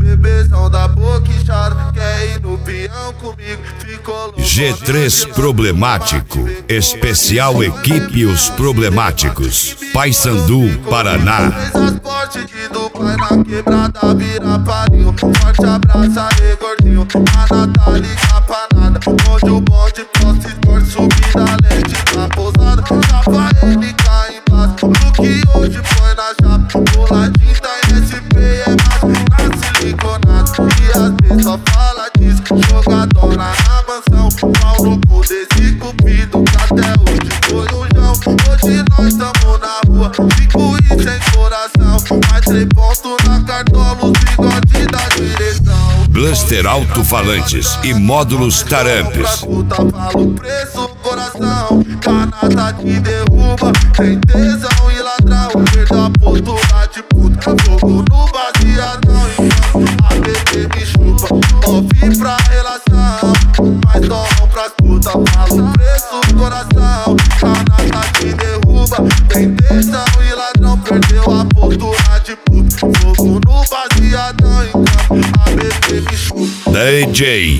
bebezão da boca inchada, quer ir no peão comigo, ficou louco. G3 Problemático, especial equipe Os Problemáticos, Paysandu, Paraná. Transporte de Dubai na quebrada vira palinho. Forte abraço aí, gordinho. A Natália capanada, onde o bonde posta esporte, subida lente na pousada. Chapa ele cai embaixo, no que hoje põe na chapa. Boladinho tá em SP, é mais na siliconado. E às vezes só fala disso, jogadora na mansão. Pau no cu desse cupido, que até hoje foi o João. Hoje nós tamo na rua, 5 e sem coração. Mais 3 pontos na cartola, os bigode da direção. Blaster Alto-Falantes e módulos Tarampes. Fala o preço, coração. Canata te derruba, tem tesão e ladrão. Perdeu a postura de puta, fogo no baseadão. Então a bebê me chupa, off pra relação. Mas torram pras putas, fala o preço, coração. Canata te derruba, tem tesão e ladrão. Perdeu a postura de puta, fogo no baseadão. Então a bebê me chupa. DJ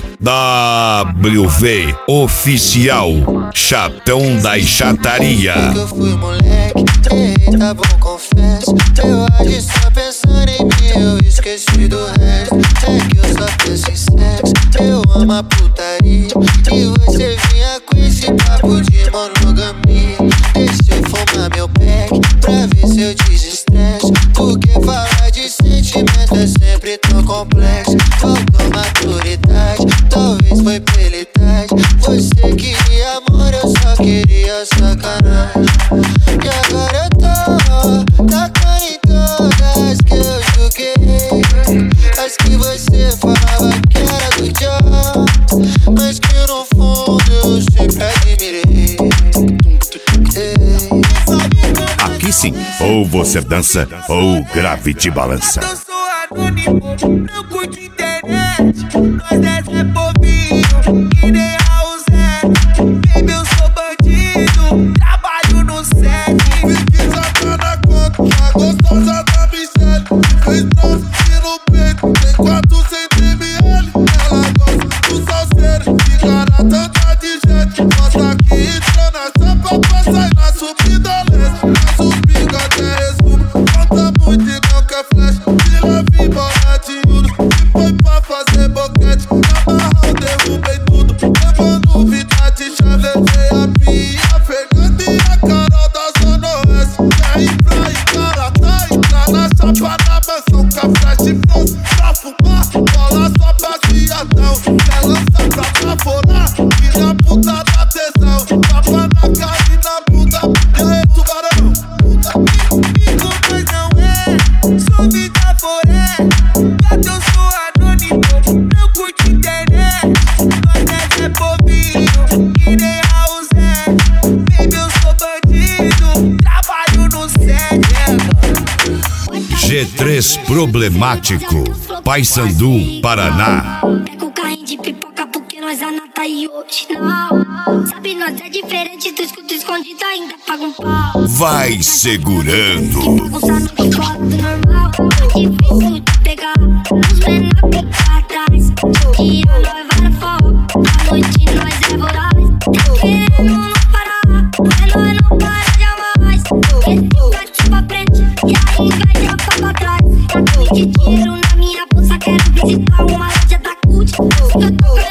WV Oficial, Chatão da Chataria. Eu fui moleque, tá bom, confesso. Eu agi só pensando em mim, eu esqueci do resto. É que eu só penso em sexo, eu amo a putaria. E você vinha com esse papo de monogamia. Deixa eu fumar meu pack, pra ver se eu desestresso. Porque falar de sentimento é sempre tão complexo. Faltou maturidade, talvez foi pela idade. Você queria amor, eu só queria sacanagem. E agora eu tô tacando em todas que eu joguei. As que você falava que era do John, mas que no fundo eu sempre admirei. Aqui sim, ou você dança ou grave te balança. Eu sou anônimo, não curto internet. Nós é povinho, que nem Raul Zé. Baby, eu sou bandido, trabalho no set. Fique sacando a conta, a gostosa da Michelle. Fez troço no peito, tem 400 ml. Ela gosta do salseiro, de cara tanta de gente. Mostra que entra na chapa pra sair na subida leste. Mas os bigode é resumo, falta muito e não quer flash. Se leve bola de ouro, e foi pra fazer boquete. Na barra eu derrubei tudo, levando vida de chave. Levei a Pia, a Fernanda e a Carol da Zona Oeste. Quer ir pra Icarata, entrar na chapa na mansão. Com a flash froze pra fumar, bola só baseadão. Quer lançar pra travorar, filha puta da tesão. Tapa na cara e na bunda, e aí tubarão. Comigo mas não é, sou vida foré. Gato, eu sou anônimo, não curto internet. Nós é povinho, que nem Raul Zé. Baby, eu sou bandido, trabalho no set. G3 Problemático, Paysandu, Paraná. Pega o carrinho de pipoca porque nós anota e hoje não. Sabe, nós é diferente, tu escuta escondido ainda paga um pau. Vai segurando. Bagunçar no escola do normal, é difícil de pegar. Os menores ficam pra trás, dia nós vai no foco, à noite nós é voraz. Tá querendo não parar, mas nós não para jamais. Esse gato pra frente e a inveja pra trás. Tá de dinheiro na minha bolsa, quero visitar uma loja da CUT.